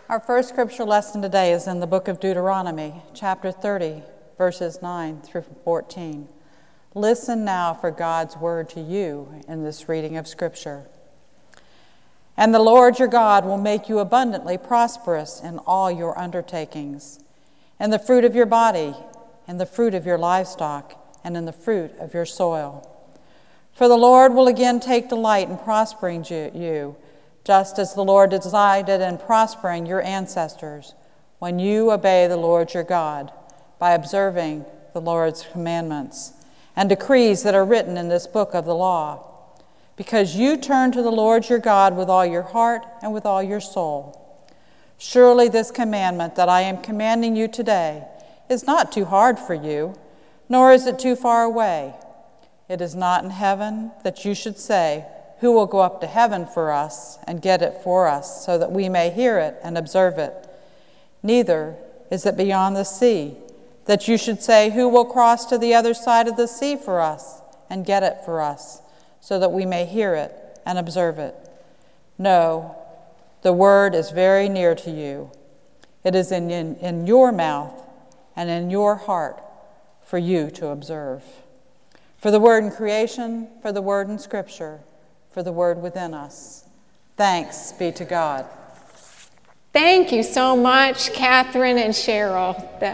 Our first scripture lesson today is in the book of Deuteronomy, chapter 30, verses 9 through 14. Listen now for God's word to you in this reading of scripture. And the Lord your God will make you abundantly prosperous in all your undertakings, in the fruit of your body, in the fruit of your livestock, and in the fruit of your soil. For the Lord will again take delight in prospering you, just as the Lord decided in prospering your ancestors, when you obey the Lord your God by observing the Lord's commandments and decrees that are written in this book of the law, because you turn to the Lord your God with all your heart and with all your soul. Surely this commandment that I am commanding you today is not too hard for you, nor is it too far away. It is not in heaven that you should say, who will go up to heaven for us and get it for us, so that we may hear it and observe it? Neither is it beyond the sea that you should say, who will cross to the other side of the sea for us and get it for us, so that we may hear it and observe it? No, the word is very near to you. It is in your mouth and in your heart for you to observe. For the word in creation, for the word in scripture, for the word within us. Thanks be to God. Thank you so much, Catherine and Cheryl.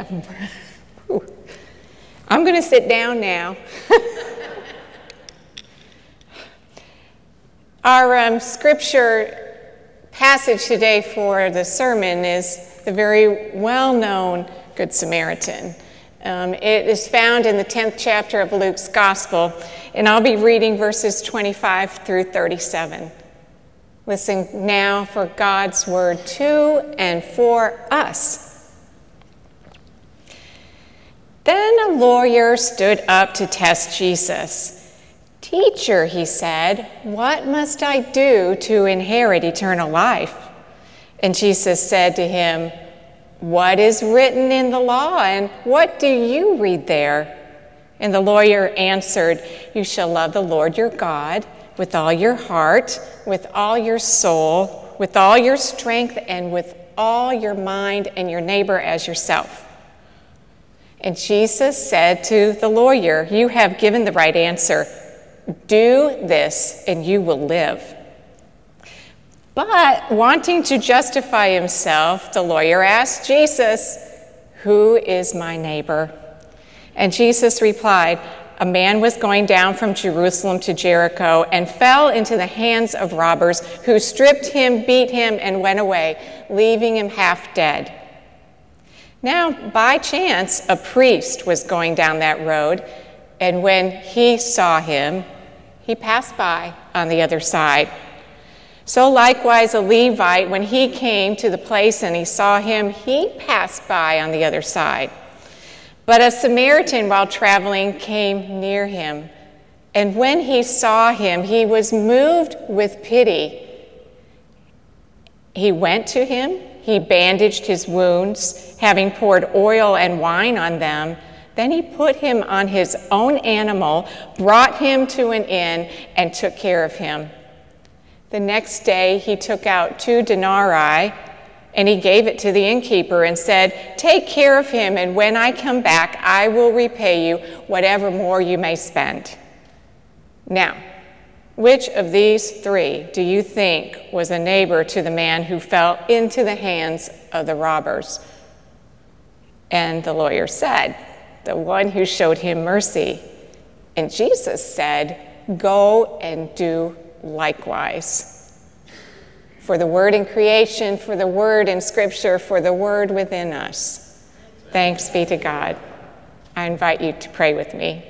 I'm going to sit down now. Our scripture passage today for the sermon is the very well-known Good Samaritan. It is found in the 10th chapter of Luke's Gospel, and I'll be reading verses 25 through 37. Listen now for God's word to and for us. Then a lawyer stood up to test Jesus. "Teacher," he said, "what must I do to inherit eternal life?" And Jesus said to him, "What is written in the law, and what do you read there?" And the lawyer answered, "You shall love the Lord your God with all your heart, with all your soul, with all your strength, and with all your mind, and your neighbor as yourself." And Jesus said to the lawyer, "You have given the right answer. Do this, and you will live." But wanting to justify himself, the lawyer asked Jesus, "Who is my neighbor?" And Jesus replied, "A man was going down from Jerusalem to Jericho and fell into the hands of robbers who stripped him, beat him, and went away, leaving him half dead. Now, by chance, a priest was going down that road, and when he saw him, he passed by on the other side. So likewise, a Levite, when he came to the place and he saw him, he passed by on the other side. But a Samaritan, while traveling, came near him. And when he saw him, he was moved with pity. He went to him, he bandaged his wounds, having poured oil and wine on them. Then he put him on his own animal, brought him to an inn, and took care of him. The next day he took out 2 denarii, and he gave it to the innkeeper and said, "Take care of him, and when I come back, I will repay you whatever more you may spend." Now, which of these 3 do you think was a neighbor to the man who fell into the hands of the robbers? And the lawyer said, "The one who showed him mercy." And Jesus said, "Go and do likewise." For the word in creation, for the word in scripture, for the word within us. Thanks be to God. I invite you to pray with me.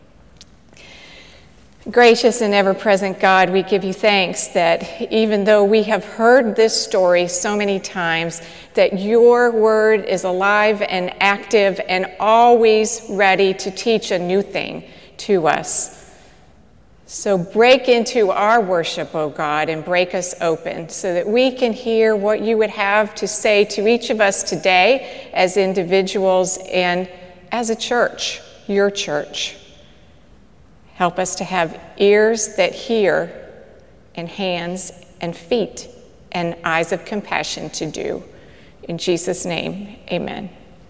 Gracious and ever-present God, we give you thanks that even though we have heard this story so many times, that your word is alive and active and always ready to teach a new thing to us. So break into our worship, O God, and break us open so that we can hear what you would have to say to each of us today as individuals and as a church, your church. Help us to have ears that hear and hands and feet and eyes of compassion to do. In Jesus' name, amen.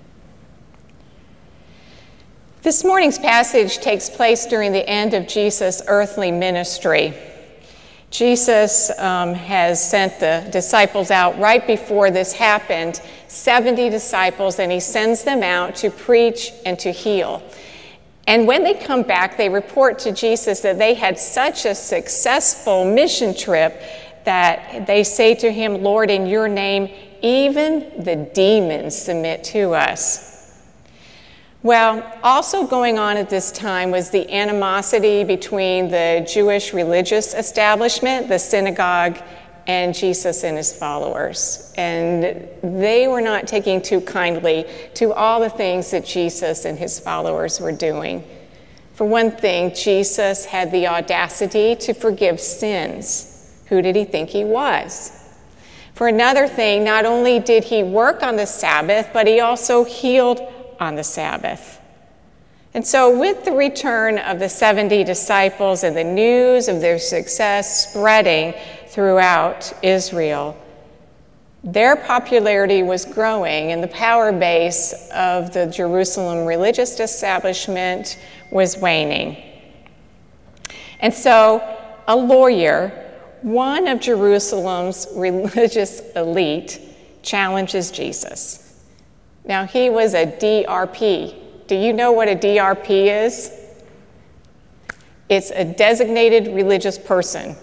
This morning's passage takes place during the end of Jesus' earthly ministry. Jesus has sent the disciples out right before this happened, 70 disciples, and he sends them out to preach and to heal. And when they come back, they report to Jesus that they had such a successful mission trip that they say to him, "Lord, in your name, even the demons submit to us." Well, also going on at this time was the animosity between the Jewish religious establishment, the synagogue, and Jesus and his followers. And they were not taking too kindly to all the things that Jesus and his followers were doing. For one thing, Jesus had the audacity to forgive sins. Who did he think he was? For another thing, not only did he work on the Sabbath, but he also healed on the Sabbath. And so with the return of the 70 disciples and the news of their success spreading throughout Israel, their popularity was growing and the power base of the Jerusalem religious establishment was waning. And so a lawyer, one of Jerusalem's religious elite, challenges Jesus. Now, he was a DRP. Do you know what a DRP is? It's a designated religious person.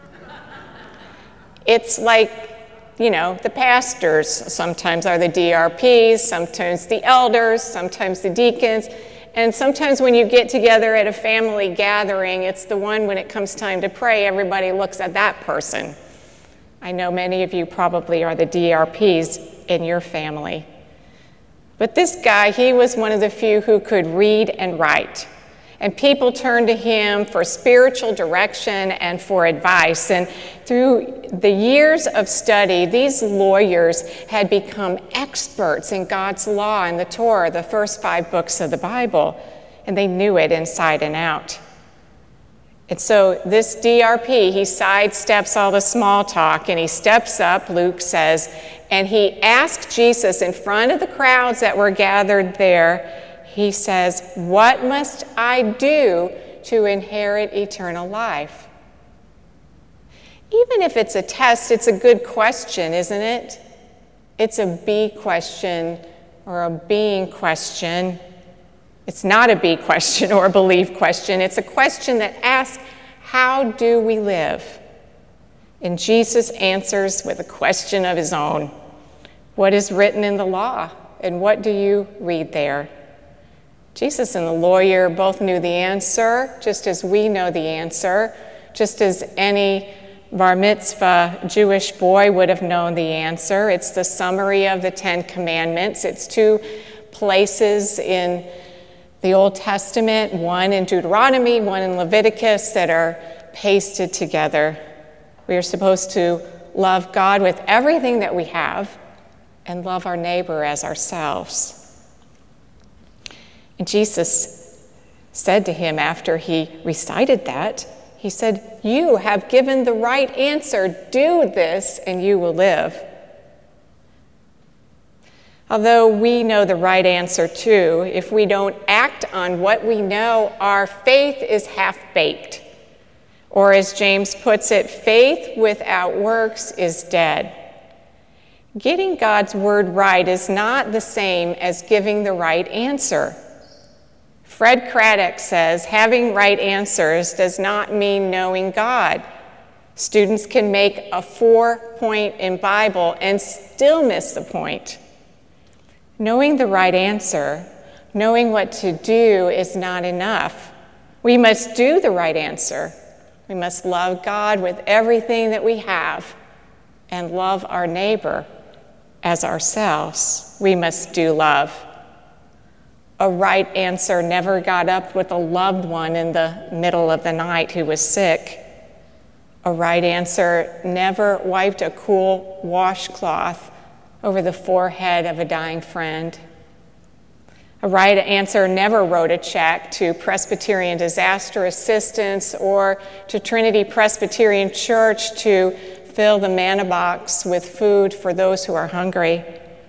It's like, the pastors sometimes are the DRPs, sometimes the elders, sometimes the deacons, and sometimes when you get together at a family gathering, it's the one when it comes time to pray, everybody looks at that person. I know many of you probably are the DRPs in your family. But this guy, he was one of the few who could read and write. And people turned to him for spiritual direction and for advice. And through the years of study, these lawyers had become experts in God's law and the Torah, the first 5 books of the Bible. And they knew it inside and out. And so this DRP, he sidesteps all the small talk and he steps up, Luke says, and he asked Jesus in front of the crowds that were gathered there, he says, "What must I do to inherit eternal life?" Even if it's a test, it's a good question, isn't it? It's a be question or a being question. It's not a be question or a believe question. It's a question that asks, how do we live? And Jesus answers with a question of his own. What is written in the law? And what do you read there? Jesus and the lawyer both knew the answer, just as we know the answer, just as any bar mitzvah Jewish boy would have known the answer. It's the summary of the 10 Commandments. It's 2 places in the Old Testament, one in Deuteronomy, one in Leviticus, that are pasted together. We are supposed to love God with everything that we have and love our neighbor as ourselves. And Jesus said to him after he recited that, he said, "You have given the right answer. Do this and you will live." Although we know the right answer too, if we don't act on what we know, our faith is half-baked. Or as James puts it, faith without works is dead. Getting God's word right is not the same as giving the right answer. Fred Craddock says, having right answers does not mean knowing God. Students can make a 4-point in Bible and still miss the point. Knowing the right answer, knowing what to do is not enough. We must do the right answer. We must love God with everything that we have and love our neighbor as ourselves. We must do love. A right answer never got up with a loved one in the middle of the night who was sick. A right answer never wiped a cool washcloth over the forehead of a dying friend. A right answer never wrote a check to Presbyterian Disaster Assistance or to Trinity Presbyterian Church to fill the manna box with food for those who are hungry.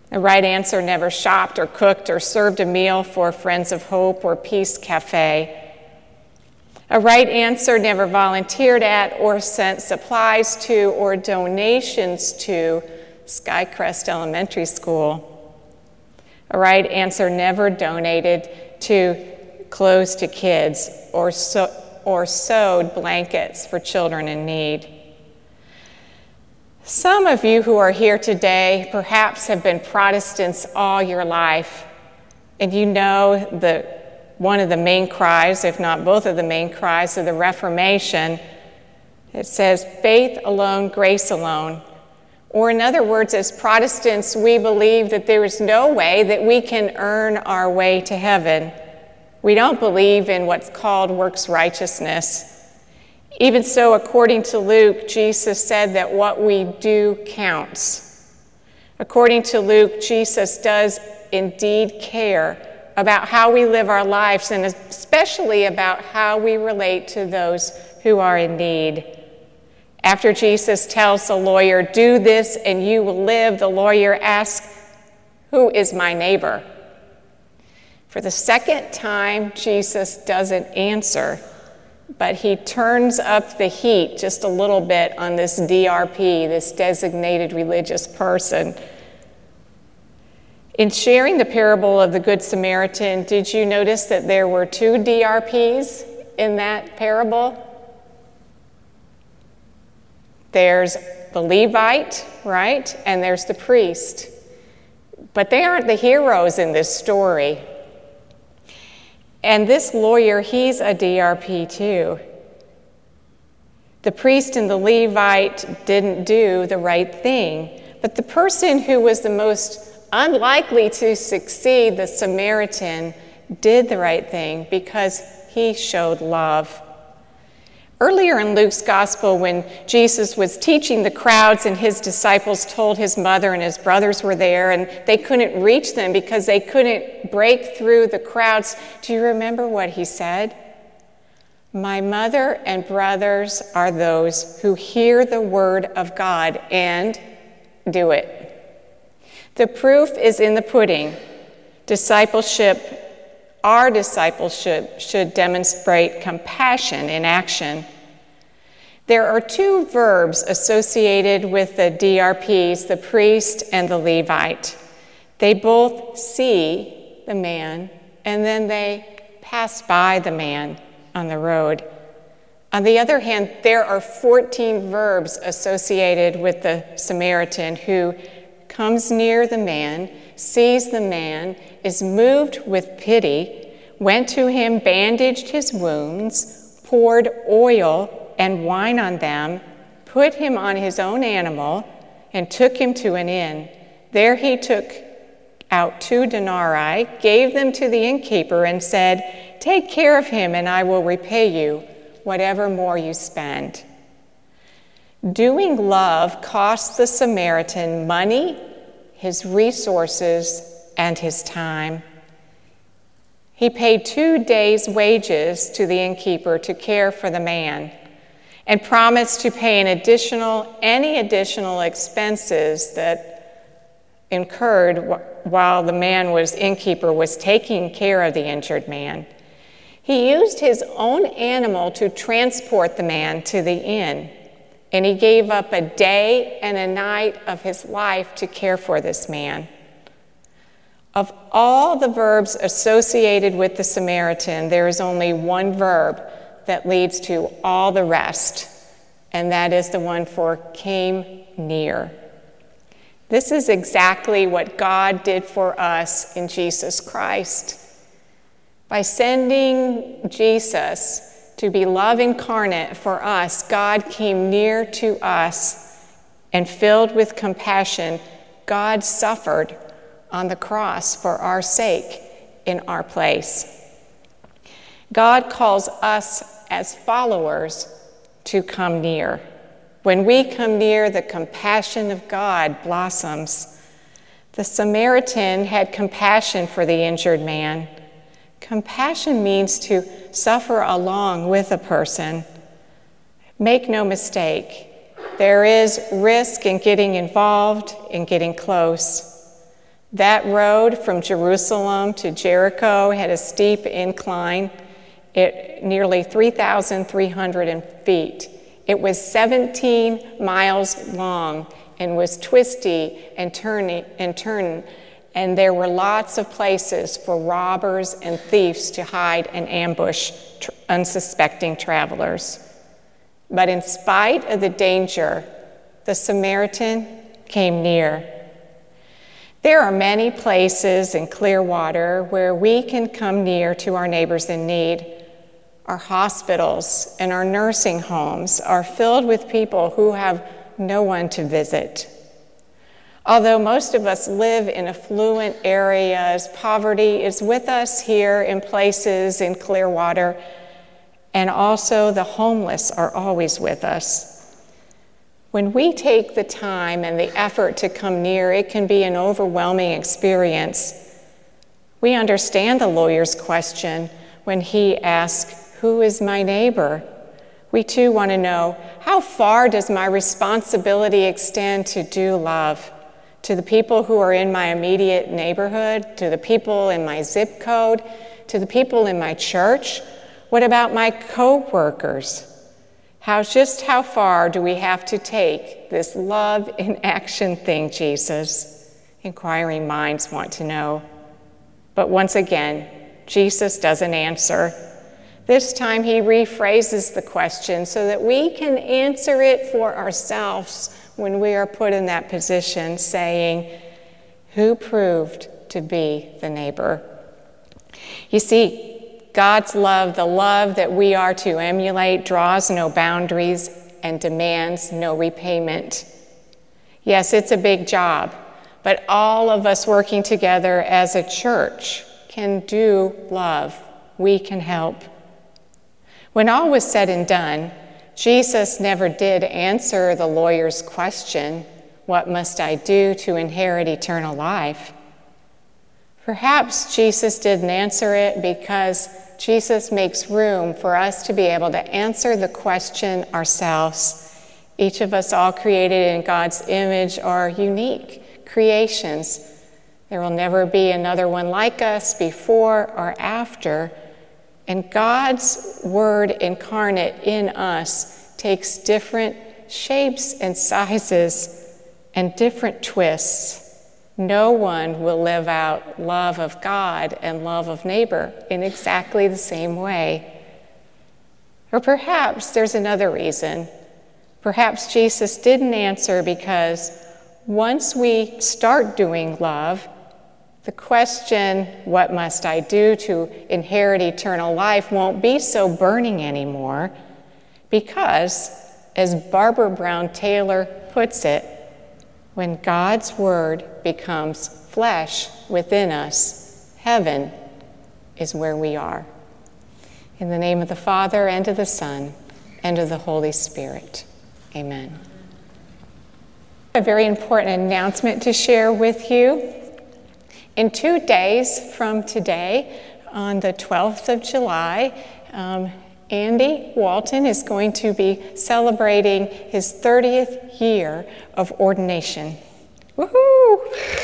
The right answer never shopped or cooked or served a meal for Friends of Hope or Peace Cafe. A right answer never volunteered at or sent supplies to or donations to Skycrest Elementary School. A right answer never donated to clothes to kids or sewed blankets for children in need. Some of you who are here today perhaps have been Protestants all your life, and you know one of the main cries, if not both of the main cries of the Reformation. It says, faith alone, grace alone. Or in other words, as Protestants, we believe that there is no way that we can earn our way to heaven. We don't believe in what's called works righteousness. Even so, according to Luke, Jesus said that what we do counts. According to Luke, Jesus does indeed care about how we live our lives, and especially about how we relate to those who are in need. After Jesus tells the lawyer, do this and you will live, the lawyer asks, who is my neighbor? For the second time, Jesus doesn't answer, but he turns up the heat just a little bit on this DRP, this designated religious person. In sharing the parable of the Good Samaritan, did you notice that there were two DRPs in that parable? There's the Levite, right? And there's the priest. But they aren't the heroes in this story. And this lawyer, he's a DRP too. The priest and the Levite didn't do the right thing, but the person who was the most unlikely to succeed, the Samaritan, did the right thing because he showed love. Earlier in Luke's gospel, when Jesus was teaching the crowds and his disciples told his mother and his brothers were there and they couldn't reach them because they couldn't break through the crowds, do you remember what he said? My mother and brothers are those who hear the word of God and do it. The proof is in the pudding. Our discipleship should demonstrate compassion in action. There are two verbs associated with the DRPs, the priest and the Levite. They both see the man, and then they pass by the man on the road. On the other hand, there are 14 verbs associated with the Samaritan who comes near the man, sees the man, is moved with pity, went to him, bandaged his wounds, poured oil and wine on them, put him on his own animal, and took him to an inn. There he took out 2 denarii, gave them to the innkeeper, and said, take care of him, and I will repay you whatever more you spend. Doing love costs the Samaritan money, his resources, and his time. He paid 2 days' wages to the innkeeper to care for the man and promised to pay any additional expenses that incurred while the innkeeper was taking care of the injured man. He used his own animal to transport the man to the inn, and he gave up a day and a night of his life to care for this man. Of all the verbs associated with the Samaritan, there is only one verb that leads to all the rest, and that is the one for came near. This is exactly what God did for us in Jesus Christ. By sending Jesus to be love incarnate for us, God came near to us, and filled with compassion, God suffered on the cross for our sake in our place. God calls us as followers to come near. When we come near, the compassion of God blossoms. The Samaritan had compassion for the injured man. Compassion means to suffer along with a person. Make no mistake, there is risk in getting involved, in getting close. That road from Jerusalem to Jericho had a steep incline, nearly 3,300 feet. It was 17 miles long and was twisty and turning, and there were lots of places for robbers and thieves to hide and ambush unsuspecting travelers. But in spite of the danger, the Samaritan came near. There are many places in Clearwater where we can come near to our neighbors in need. Our hospitals and our nursing homes are filled with people who have no one to visit. Although most of us live in affluent areas, poverty is with us here in places in Clearwater, and also the homeless are always with us. When we take the time and the effort to come near, it can be an overwhelming experience. We understand the lawyer's question when he asks, "Who is my neighbor?" We too want to know, how far does my responsibility extend to do love? To the people who are in my immediate neighborhood, to the people in my zip code, to the people in my church? What about my co-workers? Just how far do we have to take this love in action thing, Jesus? Inquiring minds want to know. But once again, Jesus doesn't answer. This time he rephrases the question so that we can answer it for ourselves when we are put in that position, saying, "Who proved to be the neighbor?" You see, God's love, the love that we are to emulate, draws no boundaries and demands no repayment. Yes, it's a big job, but all of us working together as a church can do love. We can help. When all was said and done, Jesus never did answer the lawyer's question, "What must I do to inherit eternal life?" Perhaps Jesus didn't answer it because Jesus makes room for us to be able to answer the question ourselves. Each of us, all created in God's image, are unique creations. There will never be another one like us before or after. And God's word incarnate in us takes different shapes and sizes and different twists. No one will live out love of God and love of neighbor in exactly the same way. Or perhaps there's another reason. Perhaps Jesus didn't answer because once we start doing love, the question, "What must I do to inherit eternal life?" won't be so burning anymore because, as Barbara Brown Taylor puts it, when God's word becomes flesh within us, heaven is where we are. In the name of the Father, and of the Son, and of the Holy Spirit. Amen. A very important announcement to share with you. In 2 days from today, on the 12th of July, Andy Walton is going to be celebrating his 30th year of ordination. Woohoo!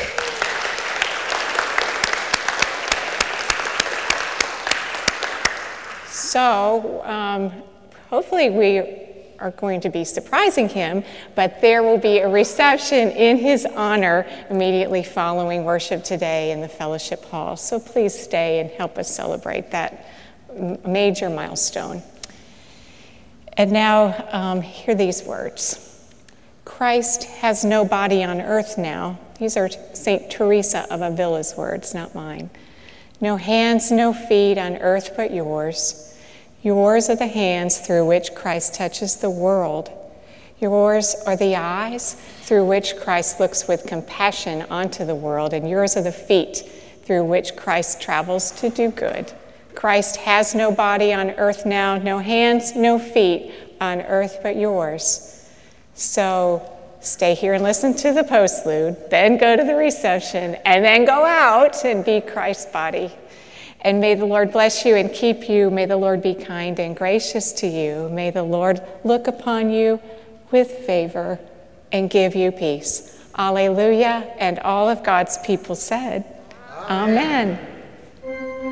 So, hopefully we are going to be surprising him, but there will be a reception in his honor immediately following worship today in the fellowship hall. So please stay and help us celebrate that major milestone. And now, hear these words. Christ has no body on earth now. These are St. Teresa of Avila's words, not mine. No hands, no feet on earth but yours. Yours are the hands through which Christ touches the world. Yours are the eyes through which Christ looks with compassion onto the world, and yours are the feet through which Christ travels to do good. Christ has no body on earth now, no hands, no feet on earth but yours. So stay here and listen to the postlude, then go to the reception, and then go out and be Christ's body. And may the Lord bless you and keep you. May the Lord be kind and gracious to you. May the Lord look upon you with favor and give you peace. Alleluia. And all of God's people said, Amen.